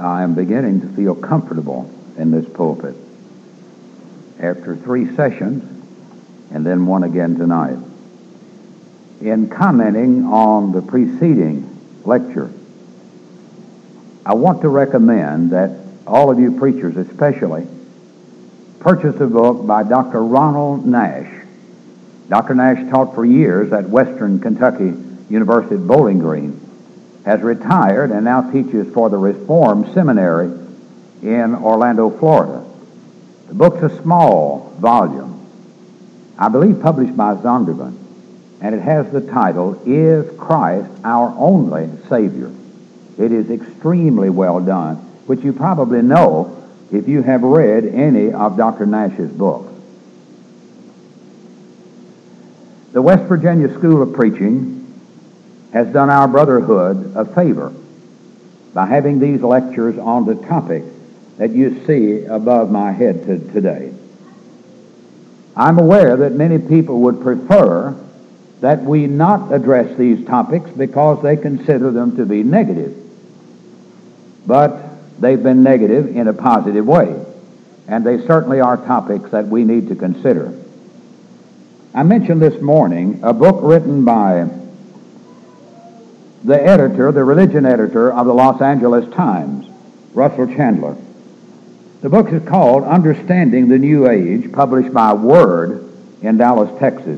I am beginning to feel comfortable in this pulpit after 3 sessions and then one again tonight. In commenting on the preceding lecture, I want to recommend that all of you preachers especially purchase a book by Dr. Ronald Nash. Dr. Nash taught for years at Western Kentucky University at Bowling Green, has retired and now teaches for the Reformed Seminary in Orlando, Florida. The book's a small volume, I believe published by Zondervan, and it has the title, Is Christ Our Only Savior? It is extremely well done, which you probably know if you have read any of Dr. Nash's books. The West Virginia School of Preaching has done our brotherhood a favor by having these lectures on the topic that you see above my head today. I'm aware that many people would prefer that we not address these topics because they consider them to be negative. But they've been negative in a positive way, and they certainly are topics that we need to consider. I mentioned this morning a book written by the editor, the religion editor of the Los Angeles Times, Russell Chandler. The book is called Understanding the New Age, published by Word in Dallas, Texas.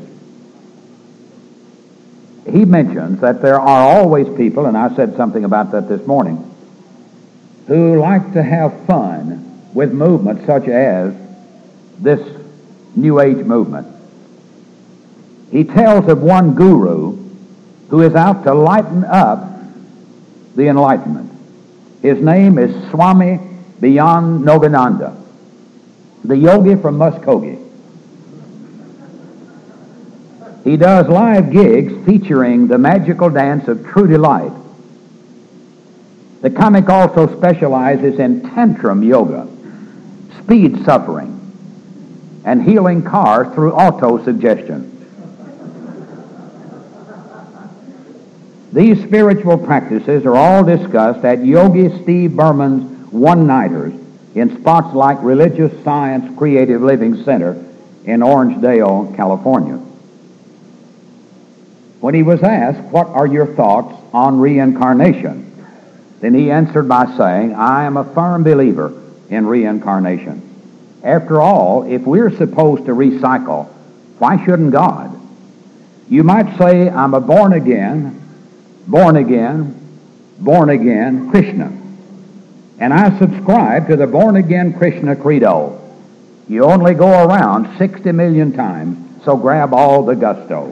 He mentions that there are always people, and I said something about that this morning, who like to have fun with movements such as this New Age movement. He tells of one guru who is out to lighten up the Enlightenment. His name is Swami Beyondogananda, the yogi from Muskogee. He does live gigs featuring the magical dance of True Delight. The comic also specializes in tantrum yoga, speed suffering, and healing cars through auto-suggestion. These spiritual practices are all discussed at Yogi Steve Berman's one-nighters in spots like Religious Science Creative Living Center in Orangedale, California. When he was asked, "What are your thoughts on reincarnation?" then he answered by saying, "I am a firm believer in reincarnation. After all, if we're supposed to recycle, why shouldn't God? You might say I'm a born again Krishna, and I subscribe to the born-again Krishna credo. You only go around 60 million times, so grab all the gusto."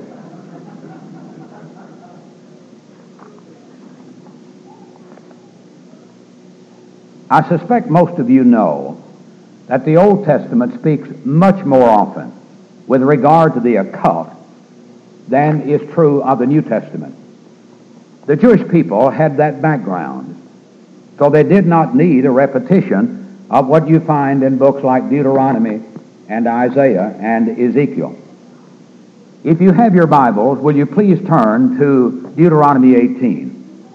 I suspect most of you know that the Old Testament speaks much more often with regard to the occult than is true of the New Testament. The Jewish people had that background, so they did not need a repetition of what you find in books like Deuteronomy and Isaiah and Ezekiel. If you have your Bibles, will you please turn to Deuteronomy 18.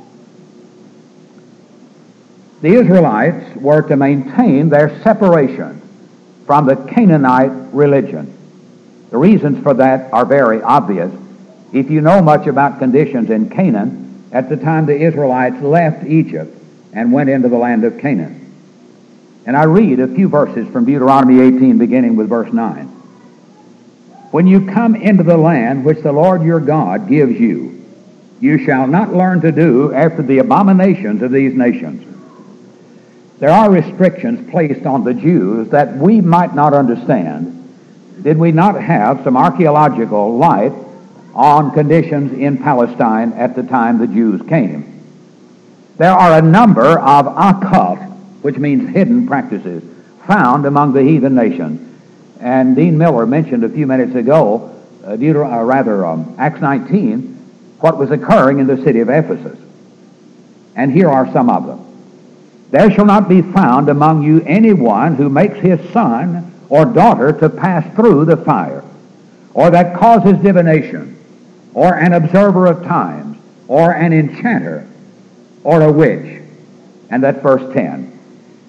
The Israelites were to maintain their separation from the Canaanite religion. The reasons for that are very obvious if you know much about conditions in Canaan at the time the Israelites left Egypt and went into the land of Canaan. And I read a few verses from Deuteronomy 18, beginning with verse 9. "When you come into the land which the Lord your God gives you, you shall not learn to do after the abominations of these nations." There are restrictions placed on the Jews that we might not understand did we not have some archaeological light on conditions in Palestine at the time the Jews came. There are a number of occult, which means hidden practices, found among the heathen nations. And Dean Miller mentioned a few minutes ago, Acts 19, what was occurring in the city of Ephesus. And here are some of them. "There shall not be found among you anyone who makes his son or daughter to pass through the fire, or that causes divination, or an observer of times, or an enchanter, or a witch." And that's verse 10.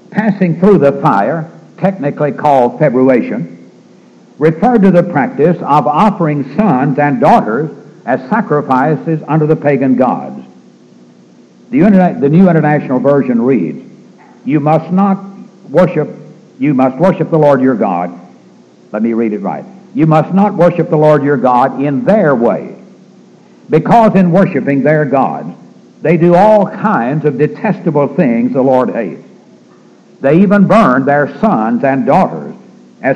passing through the fire, technically called februation, referred to the practice of offering sons and daughters as sacrifices unto the pagan gods. The New International Version reads, you must worship the Lord your God. Let me read it right. You must not worship the Lord your God in their way, because in worshiping their gods, they do all kinds of detestable things the Lord hates. They even burn their sons and daughters in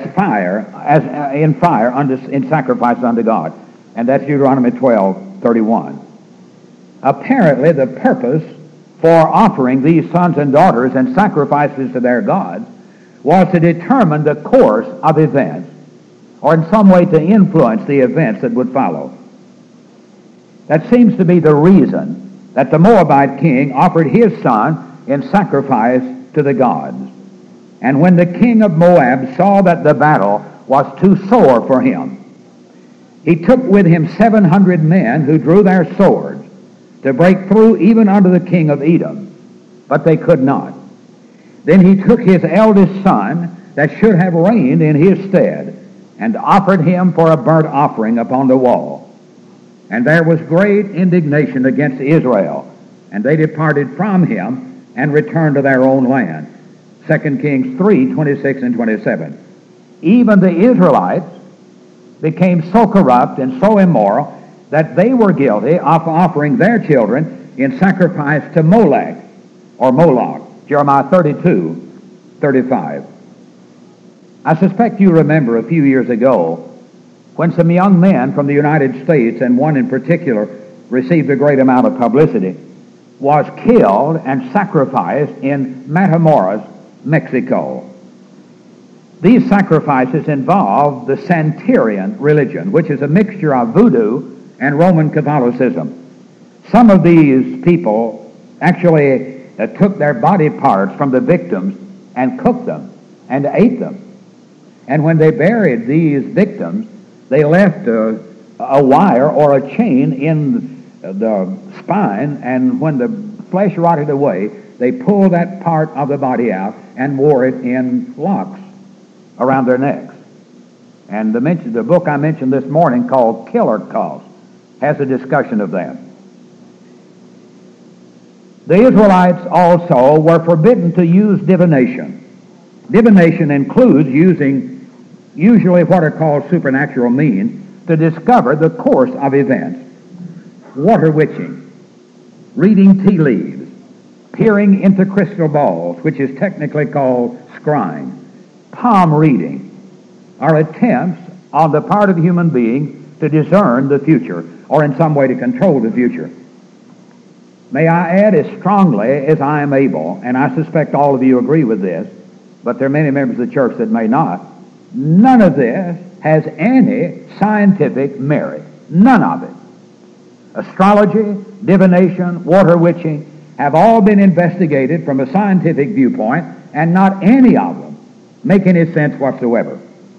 sacrifice unto God. And that's Deuteronomy 12:31. Apparently, the purpose for offering these sons and daughters and sacrifices to their gods was to determine the course of events, or in some way to influence the events that would follow. That seems to be the reason that the Moabite king offered his son in sacrifice to the gods. And when the king of Moab saw that the battle was too sore for him, he took with him 700 men who drew their swords to break through even unto the king of Edom, but they could not. Then he took his eldest son that should have reigned in his stead, and offered him for a burnt offering upon the wall. And there was great indignation against Israel, and they departed from him and returned to their own land. 2 Kings 3:26 and 27. Even the Israelites became so corrupt and so immoral that they were guilty of offering their children in sacrifice to Molech, or Moloch. Jeremiah 32:35. I suspect you remember a few years ago when some young men from the United States, and one in particular received a great amount of publicity, was killed and sacrificed in Matamoros, Mexico. These sacrifices involve the Santerian religion, which is a mixture of voodoo and Roman Catholicism. Some of these people actually took their body parts from the victims and cooked them and ate them. And when they buried these victims, they left a wire or a chain in the spine, and when the flesh rotted away, they pulled that part of the body out and wore it in locks around their necks. And the book I mentioned this morning, called Killer Cults, has a discussion of that. The Israelites also were forbidden to use divination. Divination includes using usually what are called supernatural means to discover the course of events. Water witching, reading tea leaves, peering into crystal balls, which is technically called scrying, palm reading, are attempts on the part of human beings to discern the future, or in some way to control the future. May I add as strongly as I am able, and I suspect all of you agree with this, but there are many members of the church that may not, none of this has any scientific merit. None of it. Astrology, divination, water witching have all been investigated from a scientific viewpoint, and not any of them make any sense whatsoever.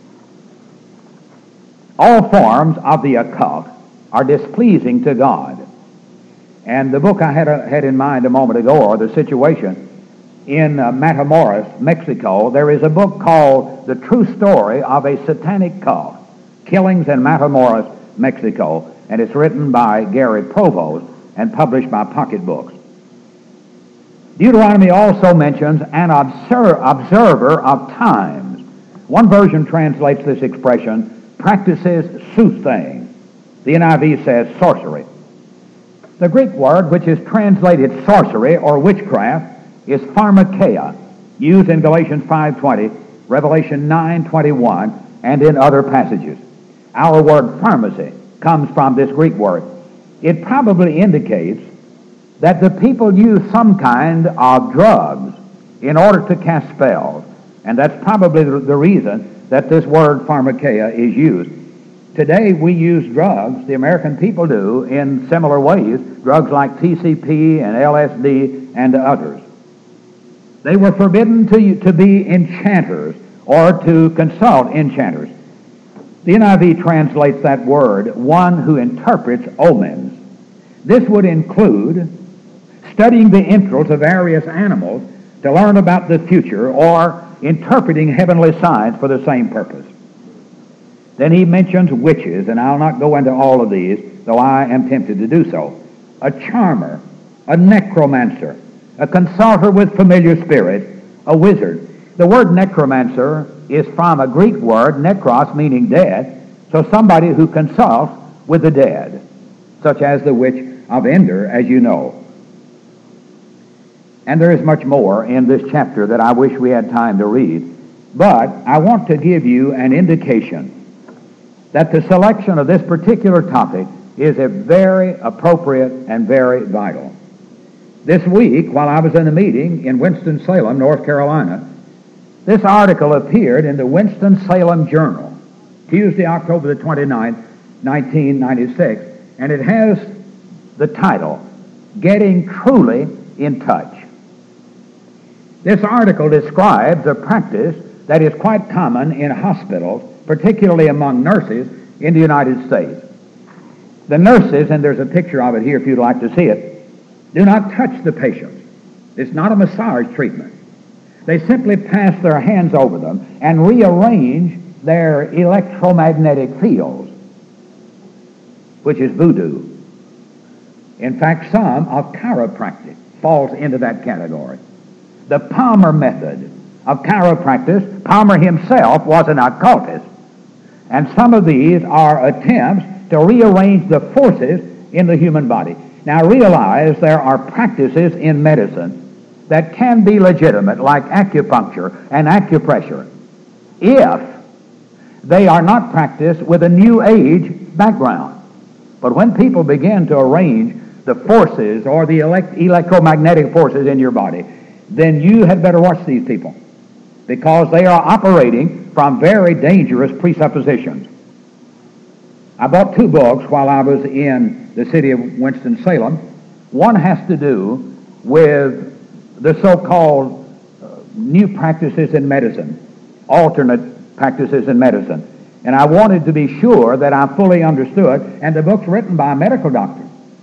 All forms of the occult are displeasing to God. And the book I had in mind a moment ago, or the situation in Matamoros, Mexico, there is a book called The True Story of a Satanic Cult, Killings in Matamoros, Mexico, and it's written by Gary Provost and published by Pocket Books. Deuteronomy also mentions an observer of times. One version translates this expression, practices soothsaying. The NIV says sorcery. The Greek word which is translated sorcery or witchcraft is pharmakeia, used in Galatians 5:20, Revelation 9:21, and in other passages. Our word pharmacy comes from this Greek word. It probably indicates that the people use some kind of drugs in order to cast spells, and that's probably the reason that this word pharmakeia is used. Today we use drugs, the American people do, in similar ways, drugs like TCP and LSD and others. They were forbidden to be enchanters or to consult enchanters. The NIV translates that word, one who interprets omens. This would include studying the entrails of various animals to learn about the future or interpreting heavenly signs for the same purpose. Then he mentions witches, and I'll not go into all of these, though I am tempted to do so. A charmer, a necromancer, a consulter with familiar spirits, a wizard. The word necromancer is from a Greek word, nekros, meaning dead, so somebody who consults with the dead, such as the witch of Endor, as you know. And there is much more in this chapter that I wish we had time to read, but I want to give you an indication that the selection of this particular topic is a very appropriate and very vital. This week, while I was in a meeting in Winston-Salem, North Carolina, this article appeared in the Winston-Salem Journal, Tuesday, October the 29th, 1996, and it has the title, Getting Truly in Touch. This article describes a practice that is quite common in hospitals, particularly among nurses in the United States. The nurses, and there's a picture of it here if you'd like to see it, do not touch the patients. It's not a massage treatment. They simply pass their hands over them and rearrange their electromagnetic fields, which is voodoo. In fact, some of chiropractic falls into that category. The Palmer method of chiropractic, Palmer himself was an occultist, and some of these are attempts to rearrange the forces in the human body. Now realize there are practices in medicine that can be legitimate, like acupuncture and acupressure, if they are not practiced with a New Age background. But when people begin to arrange the forces or the electromagnetic forces in your body, then you had better watch these people, because they are operating from very dangerous presuppositions. I bought 2 books while I was in the city of Winston-Salem. One has to do with the so-called new practices in medicine, alternate practices in medicine. And I wanted to be sure that I fully understood, and the book's written by a medical doctor.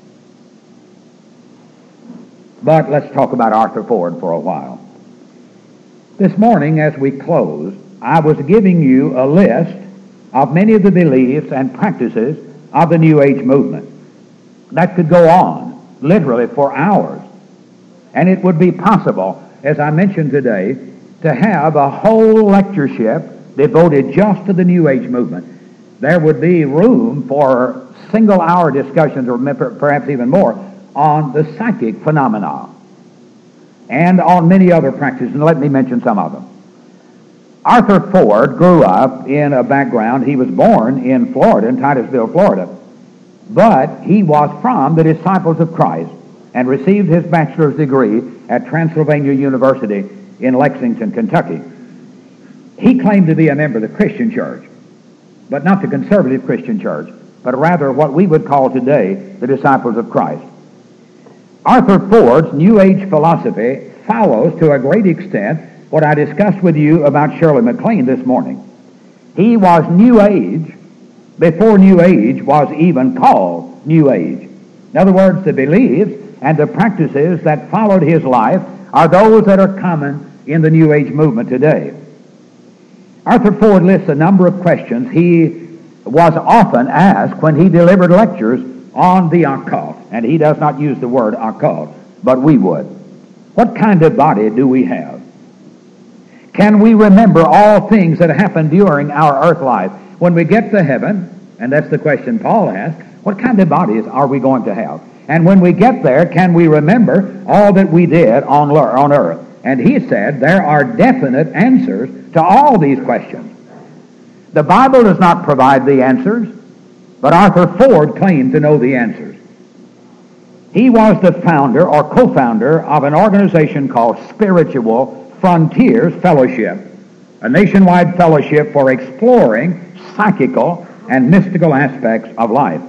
But let's talk about Arthur Ford for a while. This morning, as we close, I was giving you a list of many of the beliefs and practices of the New Age movement. That could go on, literally, for hours. And it would be possible, as I mentioned today, to have a whole lectureship devoted just to the New Age movement. There would be room for single-hour discussions, or perhaps even more, on the psychic phenomena and on many other practices, and let me mention some of them. Arthur Ford grew up in a background. He was born in Florida, in Titusville, Florida, but he was from the Disciples of Christ and received his bachelor's degree at Transylvania University in Lexington, Kentucky. He claimed to be a member of the Christian church, but not the conservative Christian church, but rather what we would call today the Disciples of Christ. Arthur Ford's New Age philosophy follows to a great extent what I discussed with you about Shirley MacLaine this morning. He was New Age before New Age was even called New Age. In other words, the beliefs and the practices that followed his life are those that are common in the New Age movement today. Arthur Ford lists a number of questions he was often asked when he delivered lectures on the occult, and he does not use the word occult, but we would. What kind of body do we have? Can we remember all things that happened during our earth life? When we get to heaven, and that's the question Paul asked, what kind of bodies are we going to have? And when we get there, can we remember all that we did on earth? And he said there are definite answers to all these questions. The Bible does not provide the answers, but Arthur Ford claimed to know the answers. He was the founder or co-founder of an organization called Spiritual Frontiers Fellowship, a nationwide fellowship for exploring psychical and mystical aspects of life.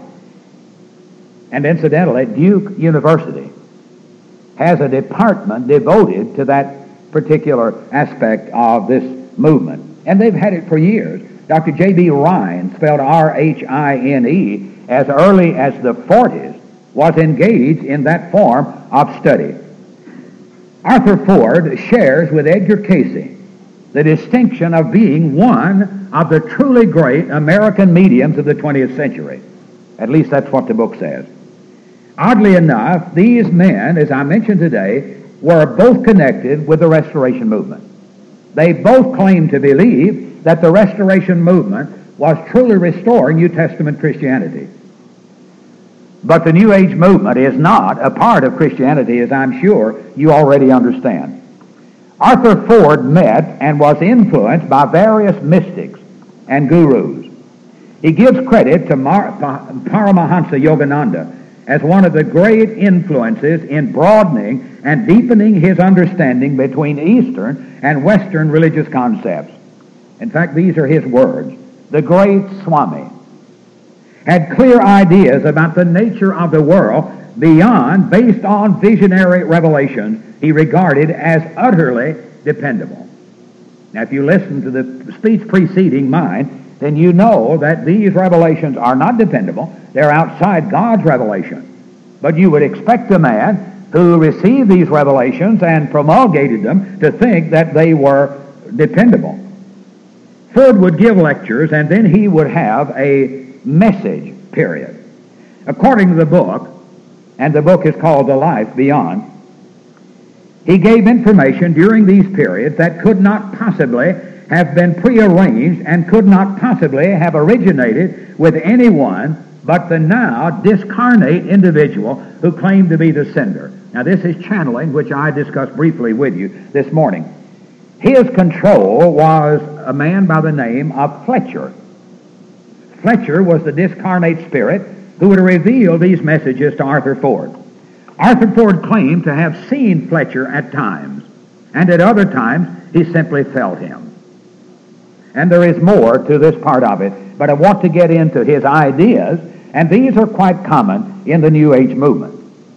And incidentally, Duke University has a department devoted to that particular aspect of this movement. And they've had it for years. Dr. J.B. Rhine, spelled R-H-I-N-E, as early as the 40s, was engaged in that form of study. Arthur Ford shares with Edgar Cayce the distinction of being one of the truly great American mediums of the 20th century. At least that's what the book says. Oddly enough, these men, as I mentioned today, were both connected with the Restoration movement. They both claimed to believe that the Restoration movement was truly restoring New Testament Christianity. But the New Age movement is not a part of Christianity, as I'm sure you already understand. Arthur Ford met and was influenced by various mystics and gurus. He gives credit to Paramahansa Yogananda as one of the great influences in broadening and deepening his understanding between Eastern and Western religious concepts. In fact, these are his words. The great Swami had clear ideas about the nature of the world based on visionary revelations he regarded as utterly dependable. Now, if you listen to the speech preceding mine, then you know that these revelations are not dependable. They're outside God's revelation. But you would expect a man who received these revelations and promulgated them to think that they were dependable. Ford would give lectures, and then he would have a message period. According to the book, and the book is called The Life Beyond, he gave information during these periods that could not possibly have been prearranged and could not possibly have originated with anyone but the now discarnate individual who claimed to be the sender. Now, this is channeling, which I discussed briefly with you this morning. His control was a man by the name of Fletcher. Fletcher was the discarnate spirit who would reveal these messages to Arthur Ford. Arthur Ford claimed to have seen Fletcher at times, and at other times he simply felt him. And there is more to this part of it, but I want to get into his ideas, and these are quite common in the New Age movement.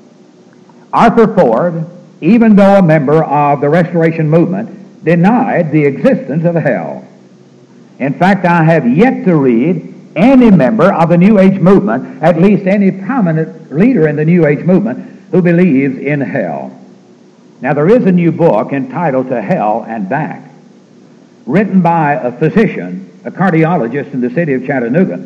Arthur Ford, even though a member of the Restoration movement, denied the existence of hell. In fact, I have yet to read any member of the New Age movement, at least any prominent leader in the New Age movement, who believes in hell. Now, there is a new book entitled To Hell and Back, written by a physician, a cardiologist in the city of Chattanooga.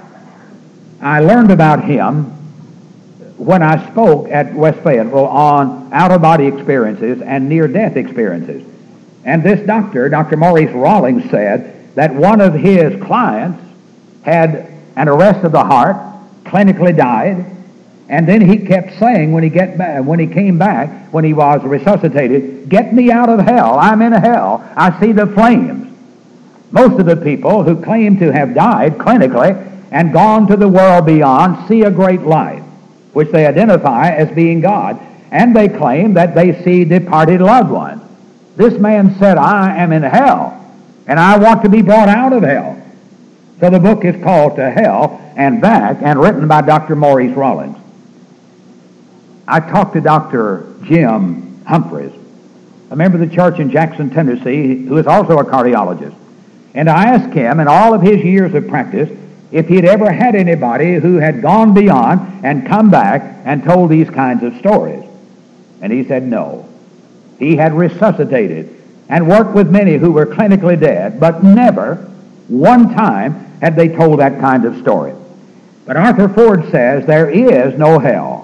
I learned about him when I spoke at West Fayetteville on out-of-body experiences and near-death experiences. And this doctor, Dr. Maurice Rawlings, said that one of his clients had an arrest of the heart, clinically died, and then he kept saying when he came back, when he was resuscitated, "Get me out of hell. I'm in hell. I see the flames." Most of the people who claim to have died clinically and gone to the world beyond see a great light, which they identify as being God, and they claim that they see departed loved ones. This man said, "I am in hell, and I want to be brought out of hell." So the book is called To Hell and Back, and written by Dr. Maurice Rawlings. I talked to Dr. Jim Humphreys, a member of the church in Jackson, Tennessee, who is also a cardiologist. And I asked him, in all of his years of practice, if he had ever had anybody who had gone beyond and come back and told these kinds of stories. And he said no. He had resuscitated and worked with many who were clinically dead, but never one time had they told that kind of story. But Arthur Ford says there is no hell.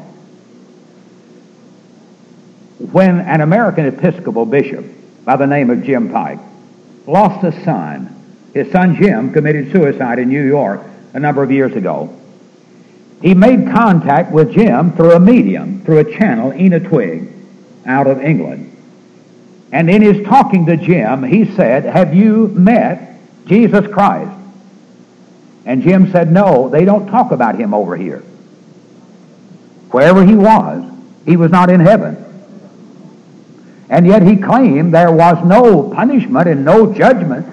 When an American Episcopal bishop by the name of Jim Pike lost a son, his son Jim committed suicide in New York a number of years ago. He made contact with Jim through a medium, through a channel, Ena Twigg, out of England. And in his talking to Jim, he said, "Have you met Jesus Christ?" And Jim said, "No, they don't talk about him over here." Wherever he was not in heaven. And yet he claimed there was no punishment and no judgment.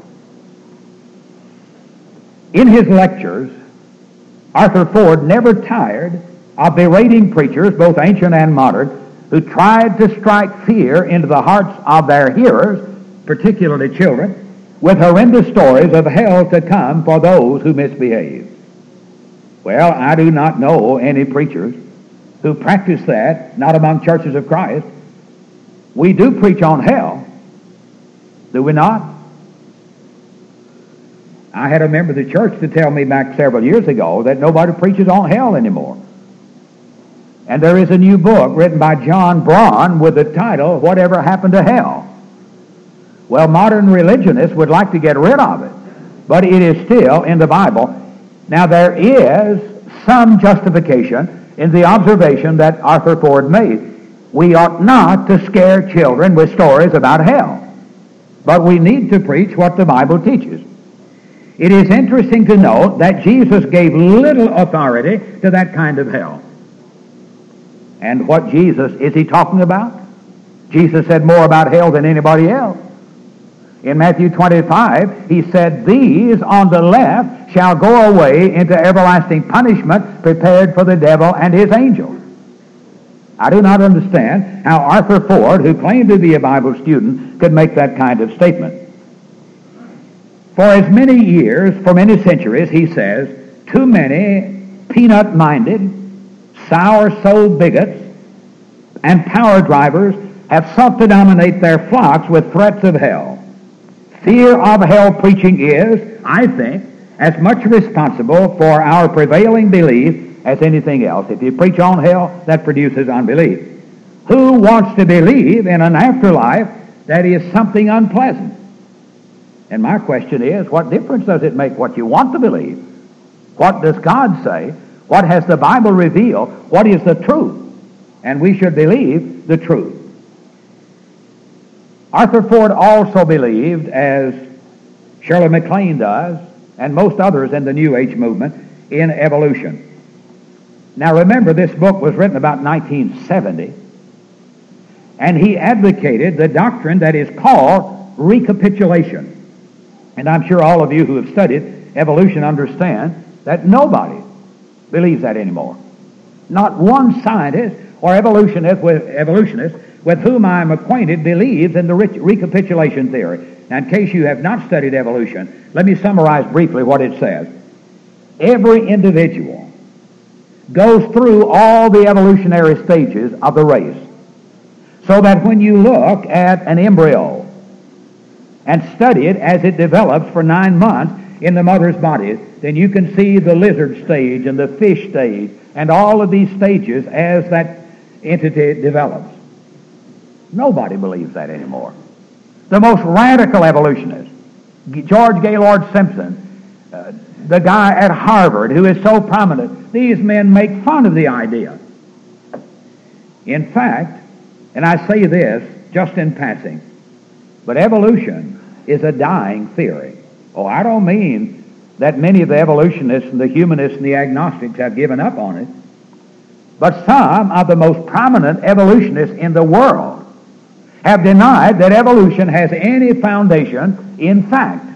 In his lectures, Arthur Ford never tired of berating preachers, both ancient and modern, who tried to strike fear into the hearts of their hearers, particularly children, with horrendous stories of hell to come for those who misbehave. Well, I do not know any preachers who practice that, not among churches of Christ. We do preach on hell, do we not? I had a member of the church to tell me back several years ago that nobody preaches on hell anymore. And there is a new book written by John Braun with the title, Whatever Happened to Hell? Well, modern religionists would like to get rid of it, but it is still in the Bible. Now, there is some justification in the observation that Arthur Ford made. We ought not to scare children with stories about hell, but we need to preach what the Bible teaches. It is interesting to note that Jesus gave little authority to that kind of hell. And what Jesus is he talking about? Jesus said more about hell than anybody else. In Matthew 25, he said, "These on the left shall go away into everlasting punishment prepared for the devil and his angels." I do not understand how Arthur Ford, who claimed to be a Bible student, could make that kind of statement. For as many years, for many centuries, he says, too many peanut-minded, sour-souled bigots and power drivers have sought to dominate their flocks with threats of hell. Fear of hell preaching is, I think, as much responsible for our prevailing belief as anything else. If you preach on hell, that produces unbelief. Who wants to believe in an afterlife that is something unpleasant? And my question is, what difference does it make what you want to believe? What does God say? What has the Bible revealed? What is the truth? And we should believe the truth. Arthur Ford also believed, as Shirley MacLaine does, and most others in the New Age movement, in evolution. Now remember, this book was written about 1970, and he advocated the doctrine that is called recapitulation. And I'm sure all of you who have studied evolution understand that nobody believes that anymore. Not one scientist or evolutionist with whom I am acquainted believes in the recapitulation theory. Now, in case you have not studied evolution, let me summarize briefly what it says. Every individual goes through all the evolutionary stages of the race, so that when you look at an embryo and study it as it develops for 9 months in the mother's body, then you can see the lizard stage and the fish stage and all of these stages as that entity develops. Nobody believes that anymore. The most radical evolutionists, George Gaylord Simpson, the guy at Harvard who is so prominent, these men make fun of the idea. In fact, and I say this just in passing, but evolution is a dying theory. Oh, I don't mean that many of the evolutionists and the humanists and the agnostics have given up on it, but some of the most prominent evolutionists in the world have denied that evolution has any foundation in fact.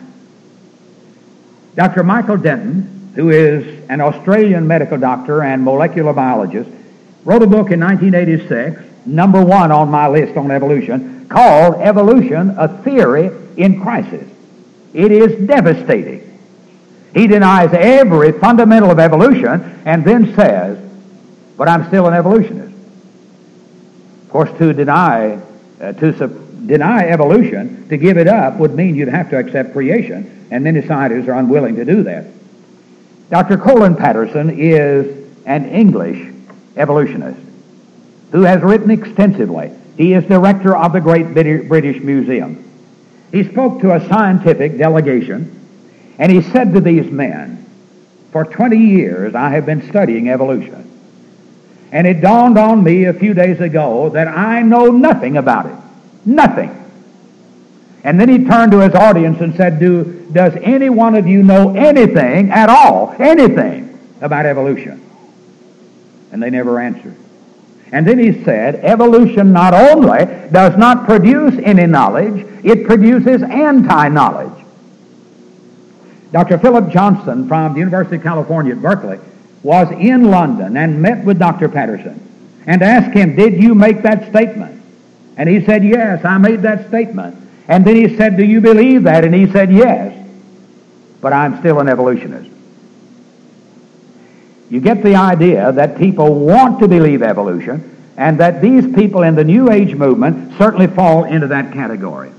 Dr. Michael Denton, who is an Australian medical doctor and molecular biologist, wrote a book in 1986, number 1 on my list on evolution, called Evolution, a Theory in Crisis. It is devastating. He denies every fundamental of evolution and then says, but I'm still an evolutionist. Of course, to deny evolution, to give it up, would mean you'd have to accept creation, and many scientists are unwilling to do that. Dr. Colin Patterson is an English evolutionist who has written extensively. He is director of the Great British Museum. He spoke to a scientific delegation, and he said to these men, for 20 years I have been studying evolution, and it dawned on me a few days ago that I know nothing about it. Nothing. And then he turned to his audience and said, does any one of you know anything at all, anything about evolution? And they never answered. And then he said, evolution not only does not produce any knowledge, it produces anti-knowledge. Dr. Philip Johnson from the University of California at Berkeley was in London and met with Dr. Patterson and asked him, did you make that statement? And he said, yes, I made that statement. And then he said, do you believe that? And he said, yes, but I'm still an evolutionist. You get the idea that people want to believe evolution, and that these people in the New Age movement certainly fall into that category.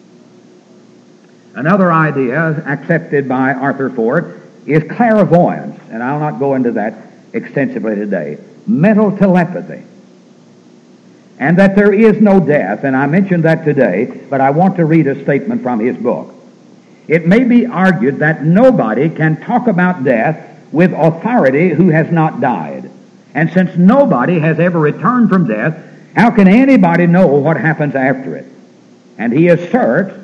Another idea accepted by Arthur Ford is clairvoyance, and I'll not go into that extensively today. Mental telepathy. And that there is no death, and I mentioned that today, but I want to read a statement from his book. It may be argued that nobody can talk about death with authority who has not died. And since nobody has ever returned from death, how can anybody know what happens after it? And he asserts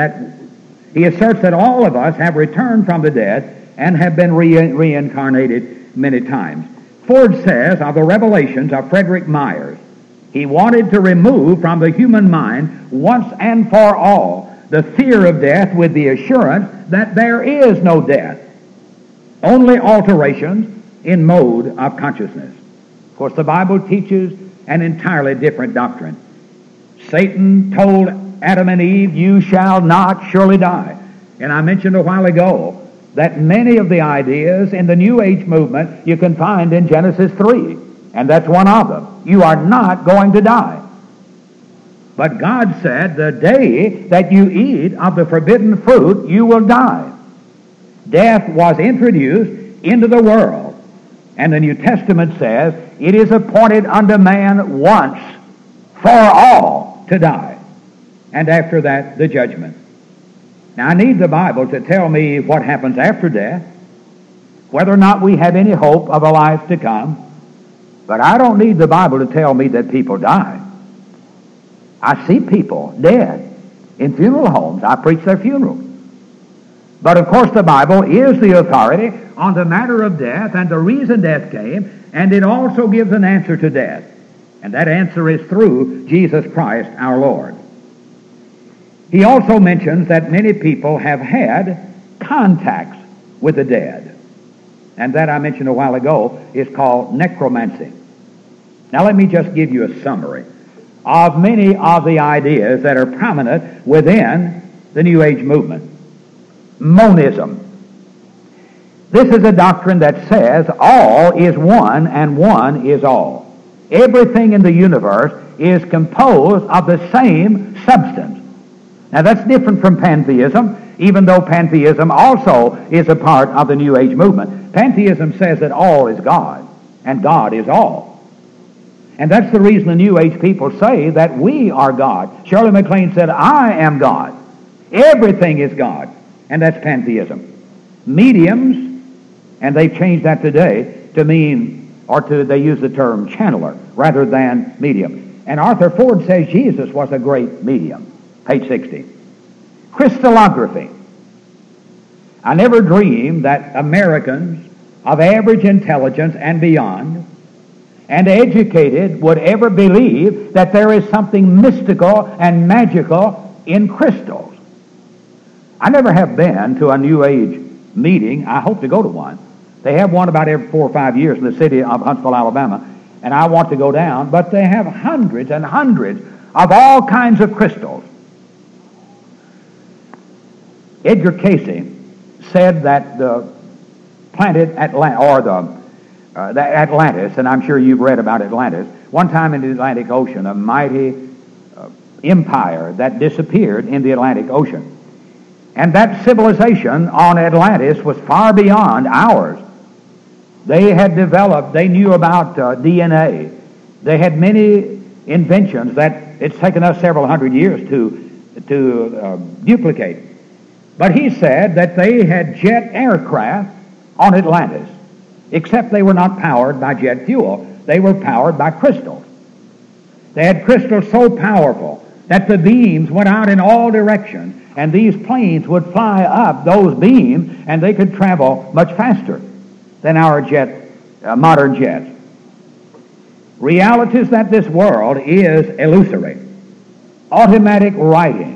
that all of us have returned from the dead and have been reincarnated many times. Ford says of the revelations of Frederick Myers, he wanted to remove from the human mind once and for all the fear of death with the assurance that there is no death, only alterations in mode of consciousness. Of course, the Bible teaches an entirely different doctrine. Satan told Adam and Eve, "You shall not surely die." And I mentioned a while ago that many of the ideas in the New Age movement you can find in Genesis 3, and that's one of them. You are not going to die. But God said, the day that you eat of the forbidden fruit, you will die. Death was introduced into the world, and the New Testament says, it is appointed unto man once for all to die, and after that, the judgment. Now, I need the Bible to tell me what happens after death, whether or not we have any hope of a life to come, but I don't need the Bible to tell me that people die. I see people dead in funeral homes. I preach their funerals. But, of course, the Bible is the authority on the matter of death and the reason death came, and it also gives an answer to death. And that answer is through Jesus Christ our Lord. He also mentions that many people have had contacts with the dead. And that I mentioned a while ago is called necromancy. Now let me just give you a summary of many of the ideas that are prominent within the New Age movement. Monism. This is a doctrine that says all is one and one is all. Everything in the universe is composed of the same substance. Now that's different from pantheism, even though pantheism also is a part of the New Age movement. Pantheism says that all is God, and God is all. And that's the reason the New Age people say that we are God. Shirley MacLaine said, I am God. Everything is God. And that's pantheism. Mediums, and they've changed that today to mean, they use the term channeler rather than medium. And Arthur Ford says Jesus was a great medium. Page 60. Crystallography. I never dreamed that Americans of average intelligence and beyond and educated would ever believe that there is something mystical and magical in crystals. I never have been to a New Age meeting. I hope to go to one. They have one about every 4 or 5 years in the city of Huntsville, Alabama, and I want to go down, but they have hundreds and hundreds of all kinds of crystals. Edgar Cayce said that the planet Atlantis, and I'm sure you've read about Atlantis, one time in the Atlantic Ocean, a mighty empire that disappeared in the Atlantic Ocean. And that civilization on Atlantis was far beyond ours. They had developed, they knew about DNA. They had many inventions that it's taken us several hundred years to duplicate. But he said that they had jet aircraft on Atlantis, except they were not powered by jet fuel. They were powered by crystals. They had crystals so powerful that the beams went out in all directions, and these planes would fly up those beams, and they could travel much faster than our modern jets. Reality is that this world is illusory. Automatic writing.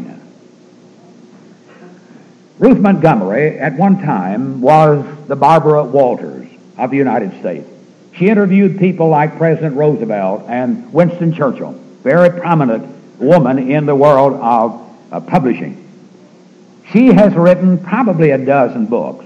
Ruth Montgomery, at one time, was the Barbara Walters of the United States. She interviewed people like President Roosevelt and Winston Churchill, very prominent woman in the world of publishing. She has written probably a dozen books.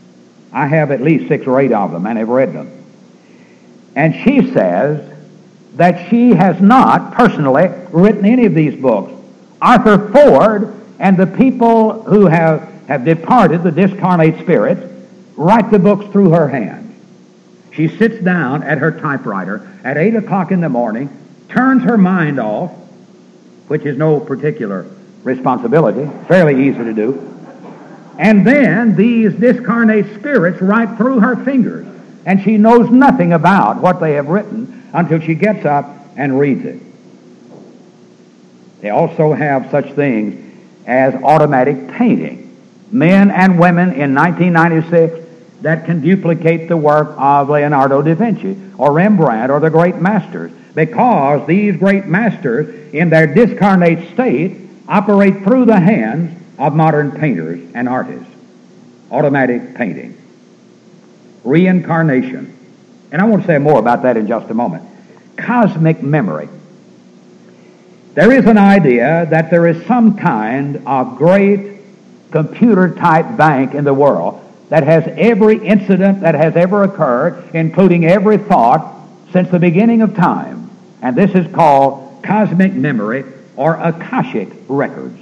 I have at least 6 or 8 of them, and have read them. And she says that she has not personally written any of these books. Arthur Ford and the people who have departed, the discarnate spirits, write the books through her hand. She sits down at her typewriter at 8 o'clock in the morning, turns her mind off, which is no particular responsibility, fairly easy to do, and then these discarnate spirits write through her fingers, and she knows nothing about what they have written until she gets up and reads it. They also have such things as automatic painting. Men and women in 1996 that can duplicate the work of Leonardo da Vinci or Rembrandt or the great masters, because these great masters in their discarnate state operate through the hands of modern painters and artists. Automatic painting. Reincarnation. And I want to say more about that in just a moment. Cosmic memory. There is an idea that there is some kind of great computer-type bank in the world that has every incident that has ever occurred, including every thought since the beginning of time. And this is called cosmic memory or Akashic records.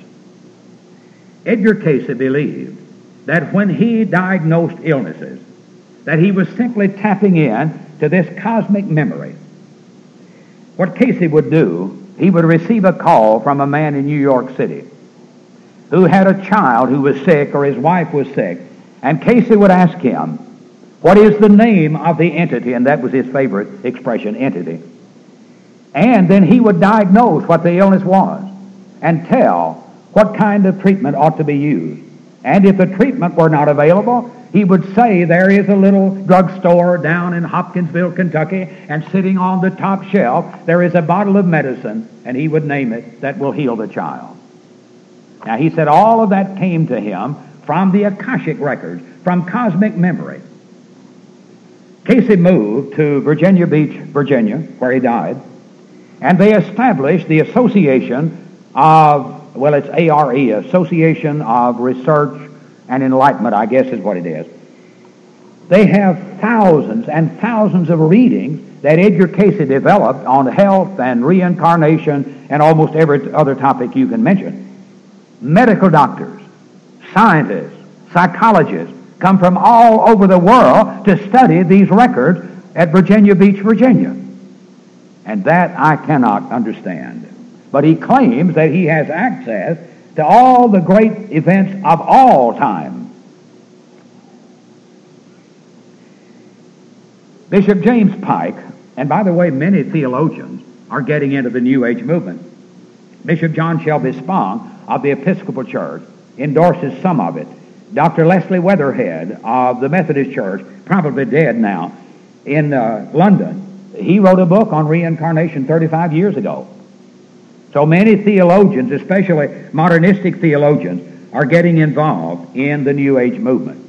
Edgar Cayce believed that when he diagnosed illnesses, that he was simply tapping in to this cosmic memory. What Cayce would do, he would receive a call from a man in New York City who had a child who was sick or his wife was sick, and Cayce would ask him, what is the name of the entity? And that was his favorite expression, entity. And then he would diagnose what the illness was and tell what kind of treatment ought to be used. And if the treatment were not available, he would say there is a little drugstore down in Hopkinsville, Kentucky, and sitting on the top shelf there is a bottle of medicine, and he would name it, that will heal the child. Now he said all of that came to him from the Akashic records, from cosmic memory. Cayce moved to Virginia Beach, Virginia, where he died, and they established the Association of, well, it's ARE, Association of Research and Enlightenment, I guess is what it is. They have thousands and thousands of readings that Edgar Cayce developed on health and reincarnation and almost every other topic you can mention. Medical doctors, scientists, psychologists come from all over the world to study these records at Virginia Beach, Virginia. And that I cannot understand. But he claims that he has access to all the great events of all time. Bishop James Pike, and by the way, many theologians are getting into the New Age movement. Bishop John Shelby Spong of the Episcopal Church endorses some of it. Dr. Leslie Weatherhead of the Methodist Church, probably dead now, in London, he wrote a book on reincarnation 35 years ago. So many theologians, especially modernistic theologians, are getting involved in the New Age movement.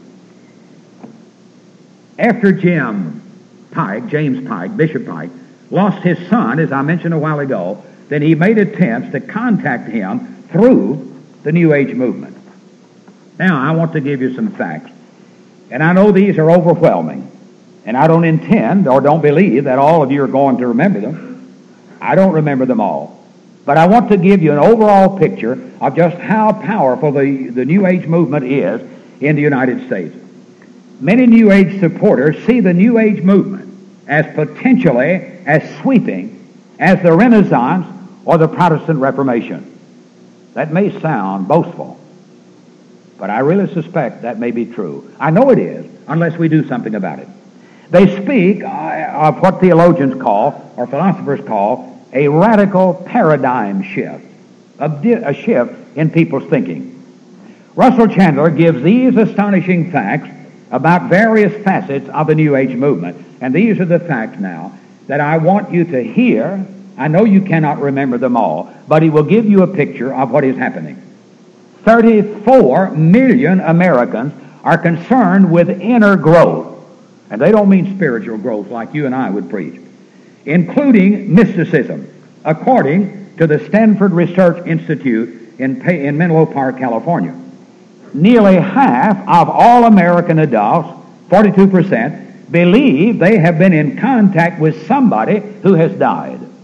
After James Pike, Bishop Pike, lost his son, as I mentioned a while ago, then he made attempts to contact him through the New Age movement. Now, I want to give you some facts. And I know these are overwhelming. And I don't intend or don't believe that all of you are going to remember them. I don't remember them all. But I want to give you an overall picture of just how powerful the New Age movement is in the United States. Many New Age supporters see the New Age movement as potentially as sweeping as the Renaissance or the Protestant Reformation. That may sound boastful, but I really suspect that may be true. I know it is, unless we do something about it. They speak of what theologians call, or philosophers call, a radical paradigm shift, a shift in people's thinking. Russell Chandler gives these astonishing facts about various facets of the New Age movement. And these are the facts now that I want you to hear. I know you cannot remember them all, but he will give you a picture of what is happening. 34 million Americans are concerned with inner growth. And they don't mean spiritual growth like you and I would preach, including mysticism, according to the Stanford Research Institute in Menlo Park, California. Nearly half of all American adults, 42%, believe they have been in contact with somebody who has died.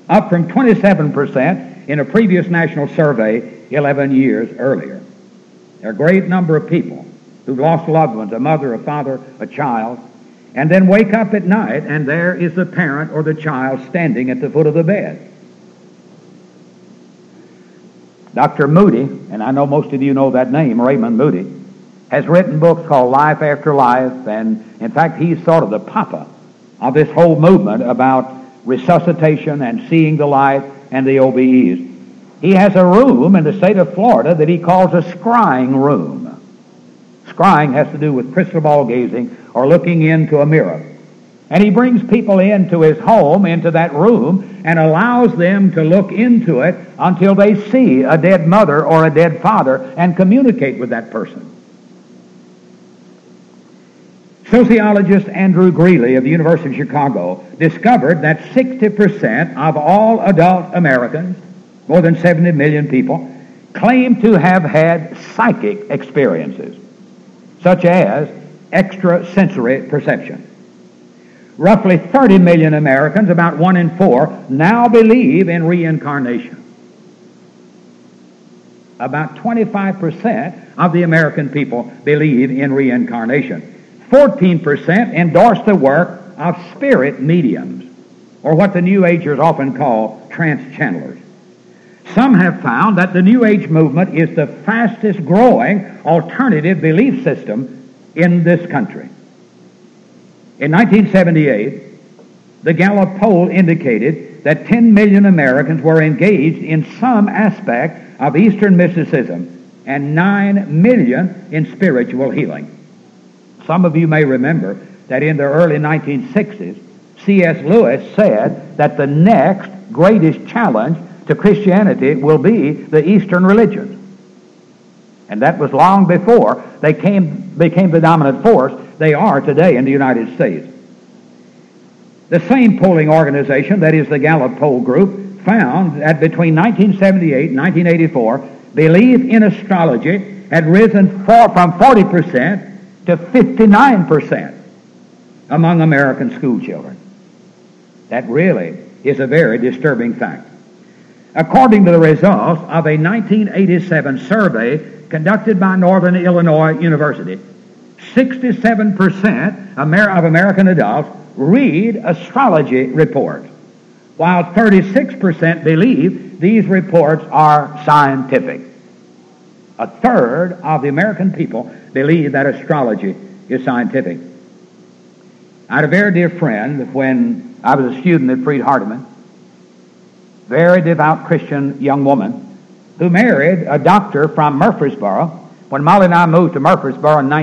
up from 27% in a previous national survey 11 years earlier. There are a great number of people who've lost loved ones, a mother, a father, a child, and then wake up at night and there is the parent or the child standing at the foot of the bed. Dr. Moody, and I know most of you know that name, Raymond Moody, has written books called Life After Life, and in fact he's sort of the papa of this whole movement about resuscitation and seeing the light and the OBEs. He has a room in the state of Florida that he calls a scrying room. Scrying has to do with crystal ball gazing or looking into a mirror. And he brings people into his home, into that room, and allows them to look into it until they see a dead mother or a dead father and communicate with that person. Sociologist Andrew Greeley of the University of Chicago discovered that 60% of all adult Americans, more than 70 million people, claim to have had psychic experiences, such as extrasensory perception. Roughly 30 million Americans, about 1 in 4, now believe in reincarnation. About 25% of the American people believe in reincarnation. 14% endorse the work of spirit mediums, or what the New Agers often call trance channelers. Some have found that the New Age movement is the fastest growing alternative belief system in this country. In 1978, the Gallup poll indicated that 10 million Americans were engaged in some aspect of Eastern mysticism and 9 million in spiritual healing. Some of you may remember that in the early 1960s, C.S. Lewis said that the next greatest challenge to Christianity will be the Eastern religions. And that was long before they became the dominant force they are today in the United States. The same polling organization, that is the Gallup poll group, found that between 1978 and 1984, belief in astrology had risen from 40% to 59% among American school children. That really is a very disturbing fact. According to the results of a 1987 survey conducted by Northern Illinois University, 67% of American adults read astrology reports, while 36% believe these reports are scientific. A third of the American people believe that astrology is scientific. I had a very dear friend when I was a student at Freed-Hardeman, very devout Christian young woman, who married a doctor from Murfreesboro. When Molly and I moved to Murfreesboro in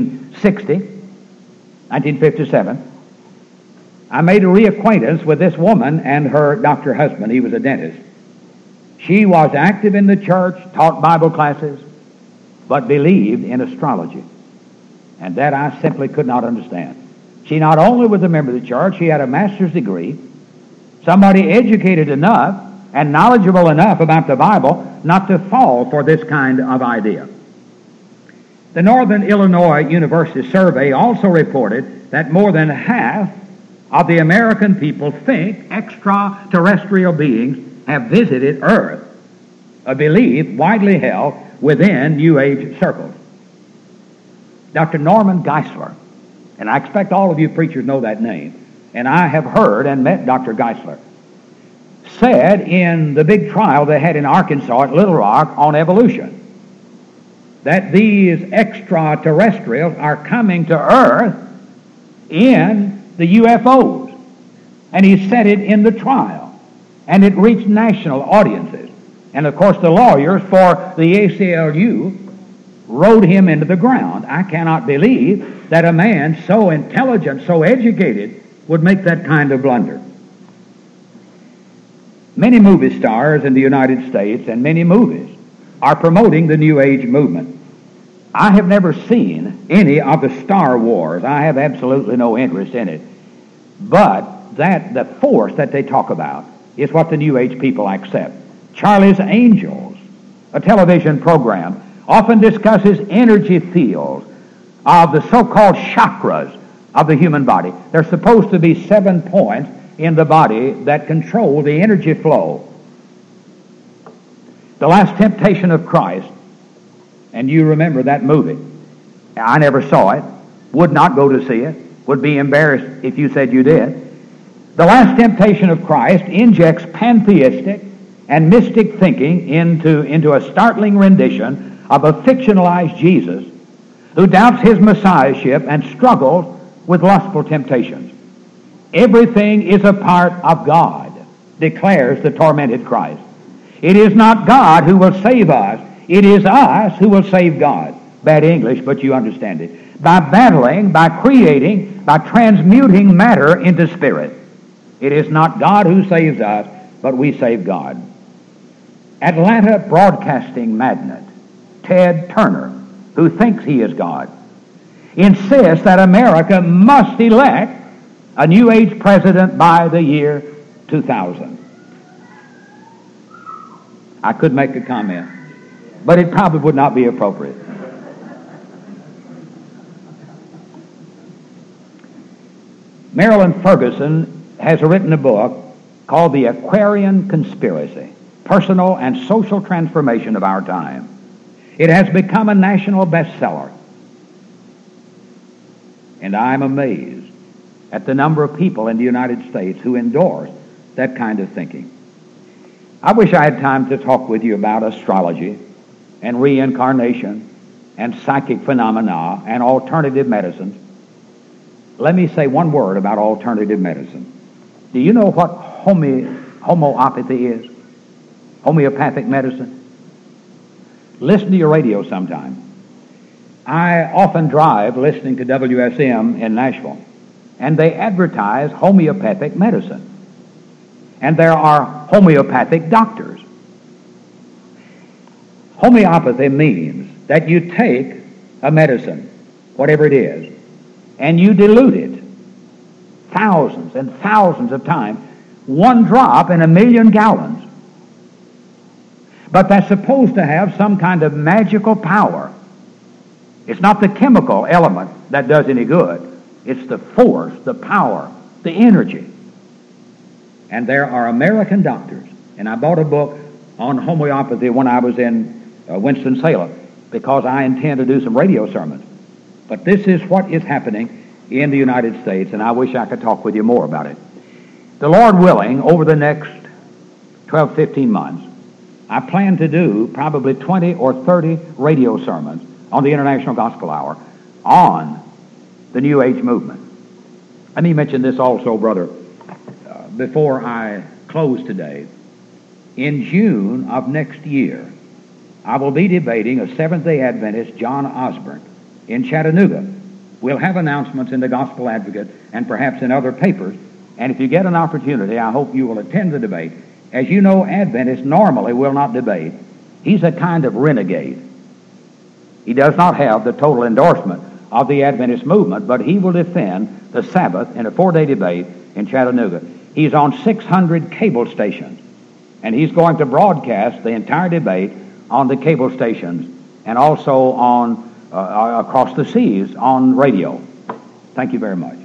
1957, I made a reacquaintance with this woman and her doctor husband. He was a dentist. She was active in the church, taught Bible classes, but believed in astrology. And that I simply could not understand. She not only was a member of the church, she had a master's degree, somebody educated enough and knowledgeable enough about the Bible not to fall for this kind of idea. The Northern Illinois University survey also reported that more than half of the American people think extraterrestrial beings have visited Earth, a belief widely held within New Age circles. Dr. Norman Geisler, and I expect all of you preachers know that name, and I have heard and met Dr. Geisler, said in the big trial they had in Arkansas at Little Rock on evolution that these extraterrestrials are coming to Earth in the UFOs. And he said it in the trial, and it reached national audiences. And of course the lawyers for the ACLU rode him into the ground. I cannot believe that a man so intelligent, so educated, would make that kind of blunder. Many movie stars in the United States and many movies are promoting the New Age movement. I have never seen any of the Star Wars. I have absolutely no interest in it. But the force that they talk about is what the New Age people accept. Charlie's Angels, a television program, often discusses energy fields of the so-called chakras of the human body. There's supposed to be 7 points in the body that control the energy flow. The Last Temptation of Christ, and you remember that movie. I never saw it, would not go to see it, would be embarrassed if you said you did. The Last Temptation of Christ injects pantheistic and mystic thinking into a startling rendition of a fictionalized Jesus who doubts his messiahship and struggles with lustful temptations. Everything is a part of God, declares the tormented Christ. It is not God who will save us. It is us who will save God. Bad English, but you understand it. By battling, by creating, by transmuting matter into spirit. It is not God who saves us, but we save God. Atlanta broadcasting magnate Ted Turner, who thinks he is God, insists that America must elect a New Age president by the year 2000. I could make a comment, but it probably would not be appropriate. Marilyn Ferguson has written a book called The Aquarian Conspiracy, Personal and Social Transformation of Our Time. It has become a national bestseller. And I'm amazed at the number of people in the United States who endorse that kind of thinking. I wish I had time to talk with you about astrology and reincarnation and psychic phenomena and alternative medicines. Let me say one word about alternative medicine. Do you know what homeopathy is? Homeopathic medicine? Listen to your radio sometime. I often drive listening to WSM in Nashville, and they advertise homeopathic medicine. And there are homeopathic doctors. Homeopathy means that you take a medicine, whatever it is, and you dilute it thousands and thousands of times, one drop in 1,000,000 gallons. But that's supposed to have some kind of magical power. It's not the chemical element that does any good. It's the force, the power, the energy. And there are American doctors, and I bought a book on homeopathy when I was in Winston-Salem because I intend to do some radio sermons. But this is what is happening in the United States, and I wish I could talk with you more about it. The Lord willing, over the next 12, 15 months, I plan to do probably 20 or 30 radio sermons on the International Gospel Hour on the New Age movement. Let me mention this also, brother, before I close today. In June of next year, I will be debating a Seventh-day Adventist, John Osborne, in Chattanooga. We'll have announcements in the Gospel Advocate and perhaps in other papers, and if you get an opportunity, I hope you will attend the debate. As you know, Adventists normally will not debate. He's a kind of renegade. He does not have the total endorsement of the Adventist movement, but he will defend the Sabbath in a 4-day debate in Chattanooga. He's on 600 cable stations, and he's going to broadcast the entire debate on the cable stations and also on across the seas on radio. Thank you very much.